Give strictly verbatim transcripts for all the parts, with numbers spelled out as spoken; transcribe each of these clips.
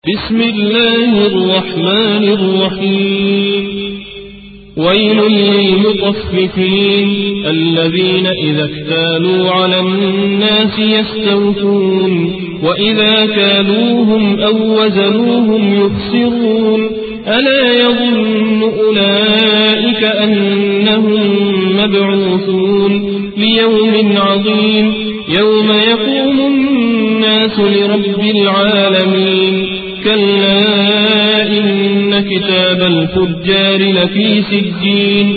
بسم الله الرحمن الرحيم ويل للمطففين الذين إذا اكتالوا على الناس يستوفون وإذا كالوهم أو وزنوهم يخسرون ألا يظن أولئك أنهم مبعوثون ليوم عظيم يوم يقوم الناس لرب العالمين كلا إن كتاب الفجار لفي سجين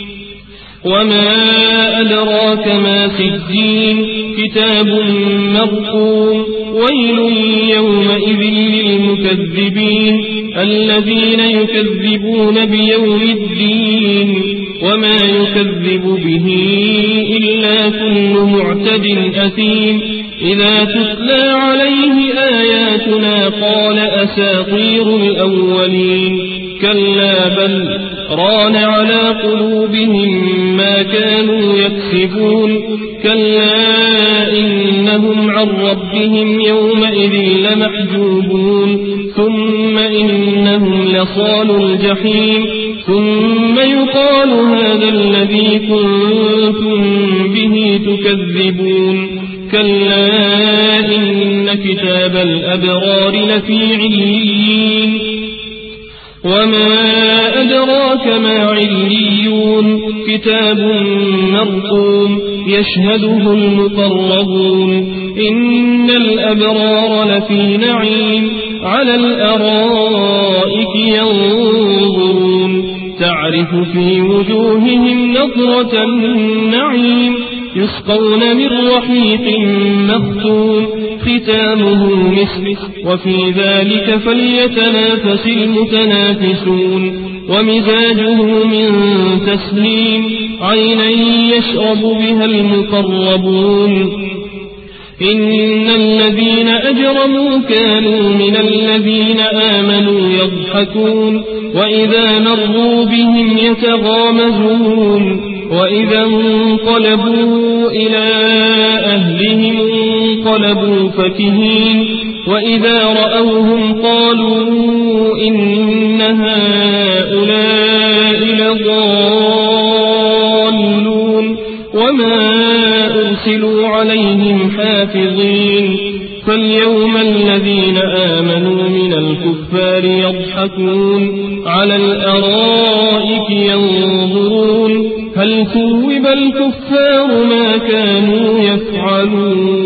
وما أدراك ما سجين كتاب مرقوم ويل يومئذ للمكذبين الذين يكذبون بيوم الدين وما يكذب به إلا كل معتد أثيم إذا تتلى عليه آياتنا قال أساطير الأولين كلا بل ران على قلوبهم ما كانوا يكسبون كلا إنهم عن ربهم يومئذ لمحجوبون ثم إنهم لصالوا الجحيم ثم يقال هذا الذي كنتم به تكذبون كلا إن كتاب الأبرار لفي عليين وما أدراك ما عليون كتاب مرقوم يشهده المقربون إن الأبرار لفي نعيم على الأرائك ينظرون تعرف في وجوههم نظرة النعيم يسقون من رحيق مختوم ختامه مسك وفي ذلك فليتنافس المتنافسون ومزاجه من تسليم عينا يشرب بها المقربون إن الذين أجرموا كانوا من الذين آمنوا يضحكون وإذا مروا بهم يتغامزون وإذا انقلبوا إلى أهلهم انقلبوا فكهين وإذا رأوهم قالوا إن هؤلاء لضالون وما أرسلوا عليهم حافظين فاليوم الذين آمنوا من الكفار يضحكون على الأرائك ينظرون هل ثوب الكفار ما كانوا يفعلون